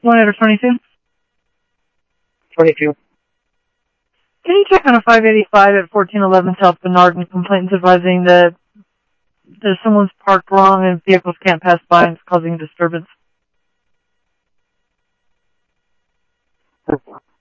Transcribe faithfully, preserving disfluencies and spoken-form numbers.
one eight or twenty-two? twenty-two. Can you check on a five eighty-five at fourteen eleven South Bernard and complaints advising that there's someone's parked wrong and vehicles can't pass by and it's causing disturbance?